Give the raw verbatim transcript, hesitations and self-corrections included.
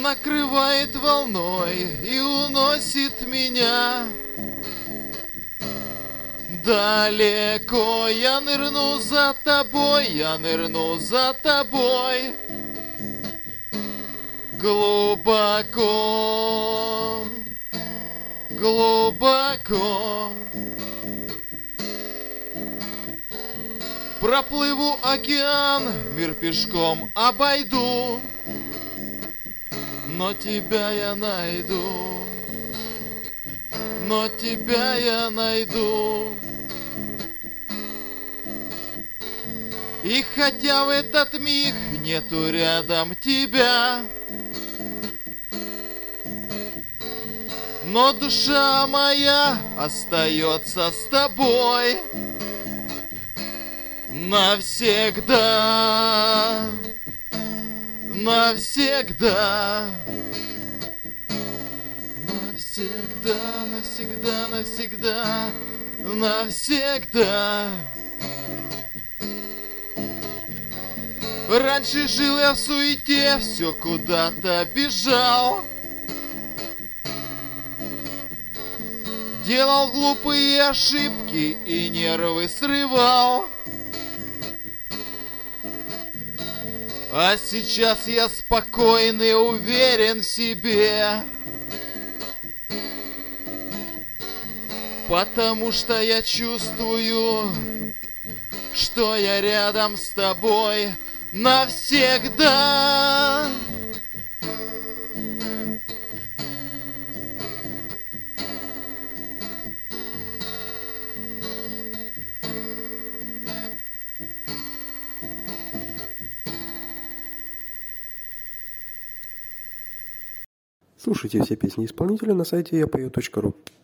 накрывает волной и уносит меня. Далеко я нырну за тобой, я нырну за тобой. Глубоко, глубоко. Проплыву океан, мир пешком обойду, но тебя я найду, но тебя я найду. И хотя в этот миг нету рядом тебя, но душа моя остается с тобой навсегда, навсегда, навсегда, навсегда, навсегда, навсегда. Раньше жил я в суете, все куда-то бежал, делал глупые ошибки и нервы срывал. А сейчас я спокойный, уверен в себе, потому что я чувствую, что я рядом с тобой навсегда. Слушайте все песни исполнителя на сайте я пою точка ру.